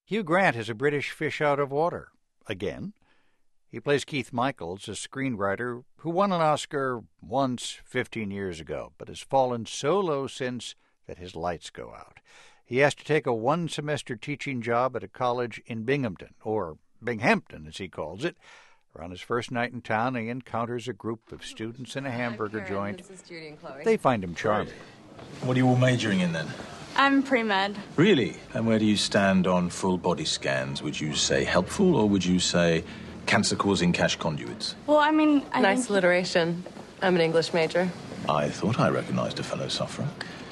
Hugh Grant is a British fish out of water. Again. He plays Keith Michaels, a screenwriter who won an Oscar once 15 years ago, but has fallen so low since that his lights go out. He has to take a one-semester teaching job at a college in Binghamton, or Binghampton as he calls it. On his first night in town, he encounters a group of students in a hamburger joint. This is Judy and Chloe. They find him charming. What are you all majoring in then? I'm pre-med. Really? And where do you stand on full body scans? Would you say helpful, or would you say cancer-causing cash conduits? Well, I mean, Nice alliteration. I'm an English major. I thought I recognized a fellow sufferer.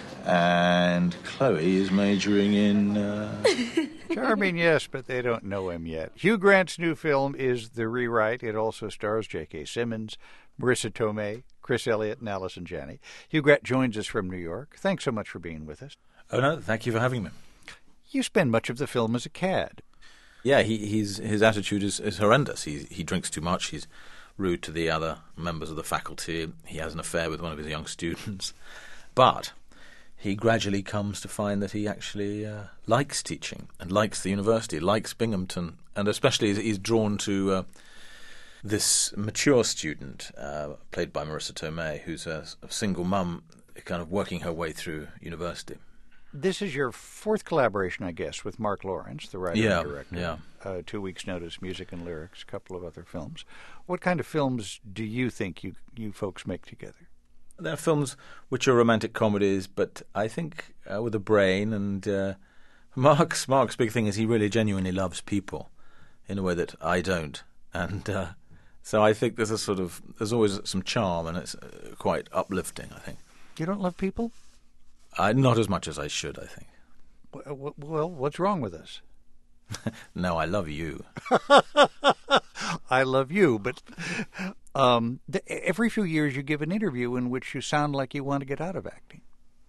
And Chloe is majoring in... Charming, yes, but they don't know him yet. Hugh Grant's new film is The Rewrite. It also stars J.K. Simmons, Marissa Tomei, Chris Elliott, and Allison Janney. Hugh Grant joins us from New York. Thanks so much for being with us. Oh, no, thank you for having me. You spend much of the film as a cad. Yeah, his attitude is horrendous. He drinks too much. He's rude to the other members of the faculty. He has an affair with one of his young students. But he gradually comes to find that he actually likes teaching and likes the university, likes Binghamton, and especially he's drawn to this mature student, played by Marissa Tomei, who's a single mum, kind of working her way through university. This is your fourth collaboration, I guess, with Mark Lawrence, the writer and director. Yeah. 2 Weeks' Notice, Music and Lyrics, a couple of other films. What kind of films do you think you folks make together? There are films which are romantic comedies, but I think with a brain. And Mark's big thing is he really genuinely loves people in a way that I don't. And so I think there's always some charm, and it's quite uplifting, I think. You don't love people? Not as much as I should, I think. Well, what's wrong with us? No, I love you. I love you, but every few years you give an interview in which you sound like you want to get out of acting.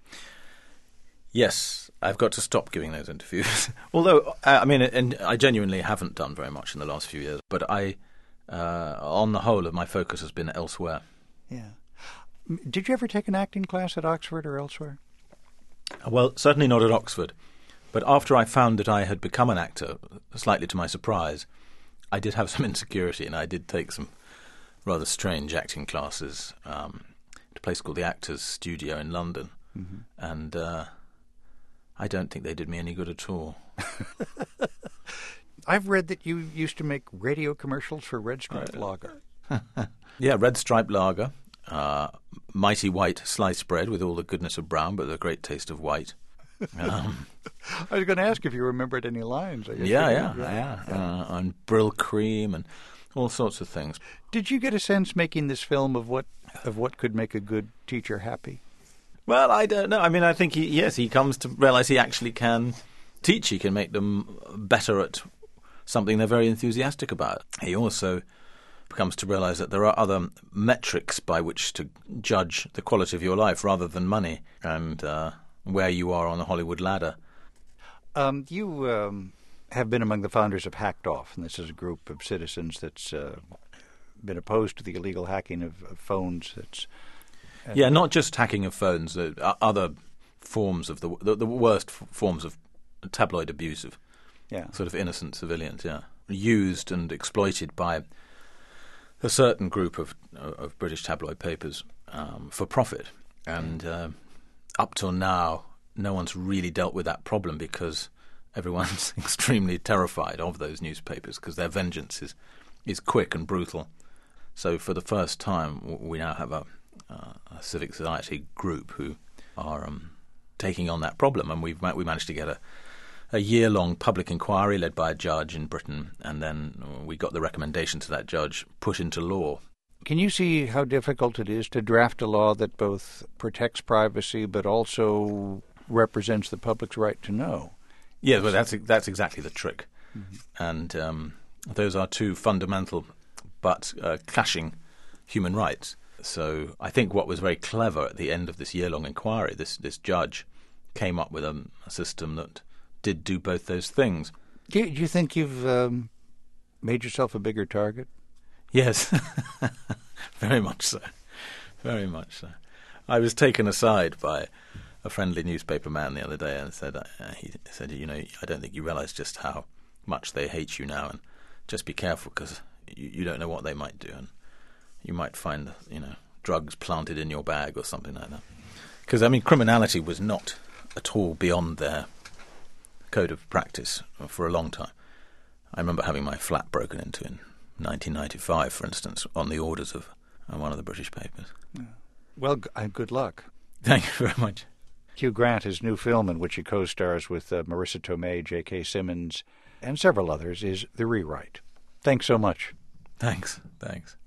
Yes, I've got to stop giving those interviews. Although, and I genuinely haven't done very much in the last few years, but on the whole, my focus has been elsewhere. Yeah. Did you ever take an acting class at Oxford or elsewhere? Well, certainly not at Oxford. But after I found that I had become an actor, slightly to my surprise, I did have some insecurity, and I did take some rather strange acting classes at a place called the Actors Studio in London. Mm-hmm. And I don't think they did me any good at all. I've read that you used to make radio commercials for Red Stripe Lager. Yeah, Red Stripe Lager. Mighty white sliced bread with all the goodness of brown, but the great taste of white. I was going to ask if you remembered any lines. Yeah. And Brill cream and all sorts of things. Did you get a sense making this film of what could make a good teacher happy? Well, I don't know. I mean, I think he comes to realize he actually can teach. He can make them better at something they're very enthusiastic about. He also comes to realize that there are other metrics by which to judge the quality of your life rather than money and where you are on the Hollywood ladder. You have been among the founders of Hacked Off, and this is a group of citizens that's been opposed to the illegal hacking of phones. Not just hacking of phones, other forms of the worst forms of tabloid abuse of sort of innocent civilians, used and exploited by a certain group of British tabloid papers for profit. And up till now, no one's really dealt with that problem because everyone's extremely terrified of those newspapers because their vengeance is quick and brutal. So for the first time, we now have a civic society group who are taking on that problem, and we managed to get a year-long public inquiry led by a judge in Britain, and then we got the recommendation to that judge put into law. Can you see how difficult it is to draft a law that both protects privacy but also represents the public's right to know? Yeah, well, that's exactly the trick. Mm-hmm. And those are two fundamental but clashing human rights. So I think what was very clever at the end of this year-long inquiry, this judge came up with a system that did do both those things. Do you think you've made yourself a bigger target? Yes, very much so. Very much so. I was taken aside by a friendly newspaper man the other day and he said, I don't think you realise just how much they hate you now, and just be careful because you don't know what they might do, and you might find, drugs planted in your bag or something like that. Because, criminality was not at all beyond their code of practice for a long time. I remember having my flat broken into in 1995, for instance, on the orders of one of the British papers. Yeah. Well, good luck. Thank you very much. Hugh Grant, his new film, in which he co-stars with Marissa Tomei, J.K. Simmons, and several others, is The Rewrite. Thanks so much. Thanks.